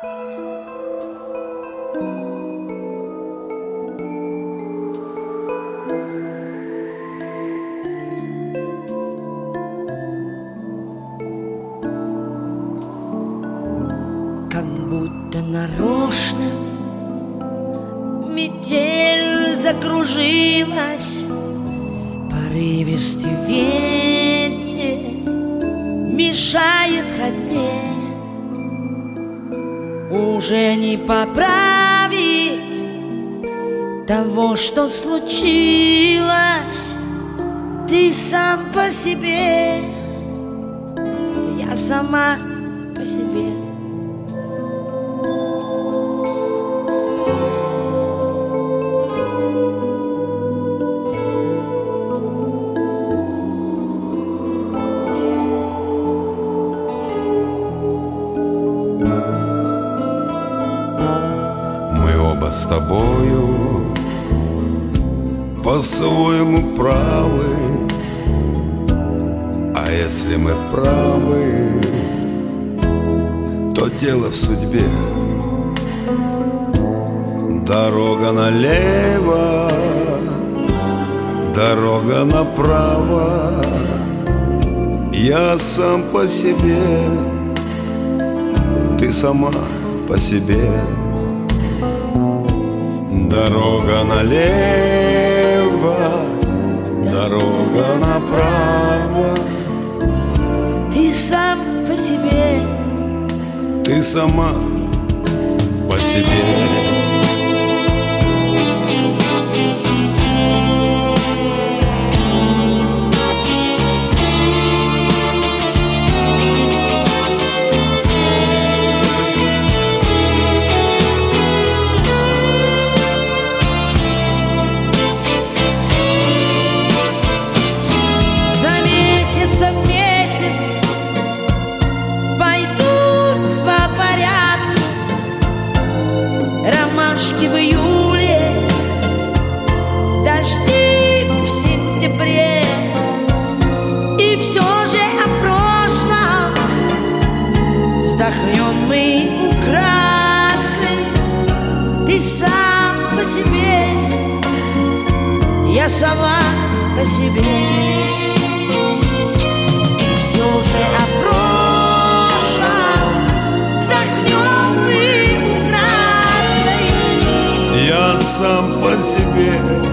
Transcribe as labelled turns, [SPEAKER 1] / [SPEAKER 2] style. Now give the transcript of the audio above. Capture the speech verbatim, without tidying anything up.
[SPEAKER 1] Как будто нарочно метель закружилась, порывистый ветер мешает ходьбе. Уже не поправить того, что случилось. Ты сам по себе, я сама по себе.
[SPEAKER 2] С тобою по-своему правы, а если мы правы, то дело в судьбе. Дорога налево, дорога направо, я сам по себе, ты сама по себе. Дорога налево, дорога направо,
[SPEAKER 1] ты сам по себе,
[SPEAKER 2] ты сама по себе.
[SPEAKER 1] Ромашки в июле, дожди в сентябре, и все же о прошлом вздохнем мы украдкой. Ты сам по себе, я сама по себе, и все же о прошлом вздохнем мы.
[SPEAKER 2] Я сам по себе,